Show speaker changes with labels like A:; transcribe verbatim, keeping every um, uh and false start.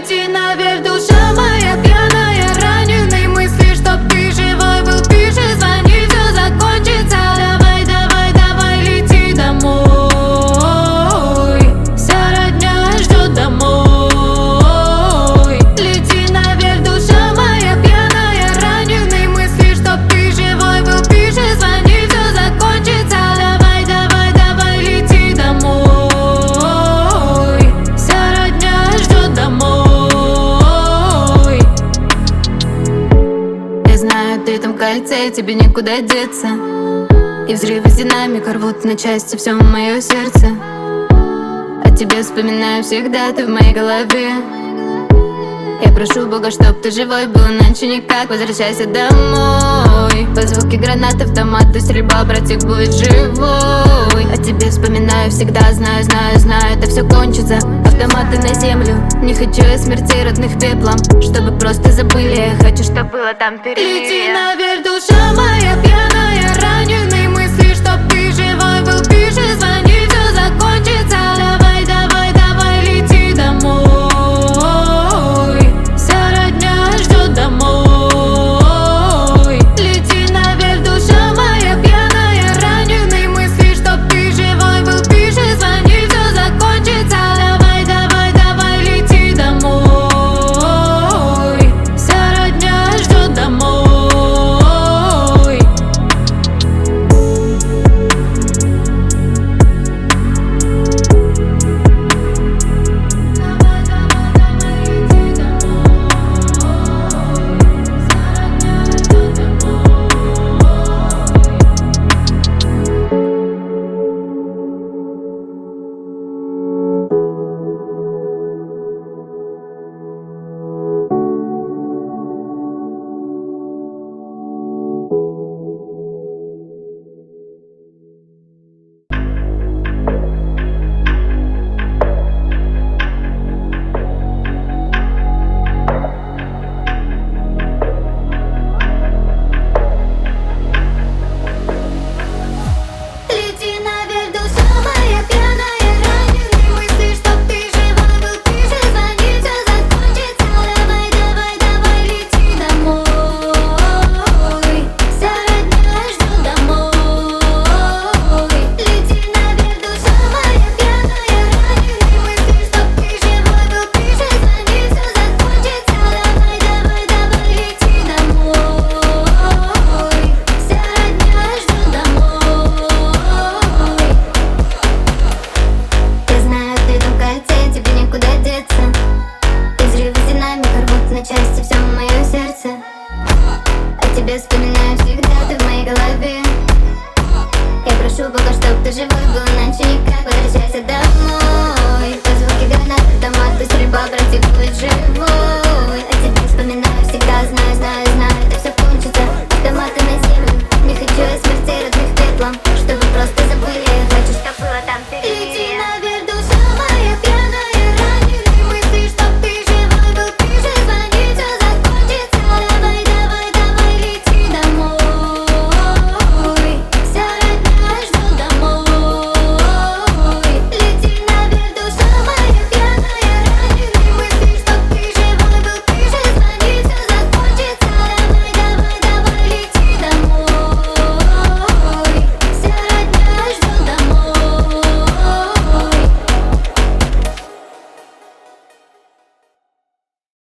A: Лети наверх, душа моя пьяная, раненый мысли, чтоб ты живой был, пиши, звони, все закончится. Давай, давай, давай, лети домой, вся родня ждет домой. Лети наверх, душа моя пьяная, раненый мысли, чтоб ты живой был, пиши, звони, все закончится. Давай, давай, давай, лети домой, вся родня ждет домой. Я знаю, ты там в кольце, тебе никуда деться, и взрывы с динамика рвут на части все мое сердце. О тебе вспоминаю всегда, ты в моей голове. Я прошу Бога, чтоб ты живой был, иначе никак. Возвращайся домой. По звуке гранат, автоматы, стрельба, братик будет живой. О тебе вспоминаю всегда, знаю, знаю, знаю, это все кончится. Автоматы на землю, не хочу я смертей родных пеплом, чтобы просто забыли, я хочу, чтоб было там впереди. Лети наверх, душа моя пьяная, раненый мысли, чтоб ты живой был, пиши, звони, все закончится. Давай, давай, давай, лети домой, вся родня ждет домой. Лети наверх, душа моя пьяная, раненый мысли, чтоб ты живой был, пиши, звони, все закончится. Давай, давай, давай, лети домой, вся родня ждет домой. Лети наверх, душа моя пьяная, раненый мысли, чтоб ты живой был, пиши, звони, все закончится. Давай, давай, давай, лети домой, вся родня ждет домой. Лети наверх, душа моя пьяная, раненый мысли, чтоб ты живой был, пиши, звони, все закончится. Давай, давай, давай, лети домой, вся родня ждет домой. Я знаю, ты там в кольце, тебе никуда деться, и взрывы с динамика рвут на части все мое сердце. О тебе вспоминаю всегда, ты в моей голове. Я прошу Бога, чтоб ты живой был, иначе никак. Возвращайся домой. По звуке гранат, автоматы, стрельба, братик будет живой.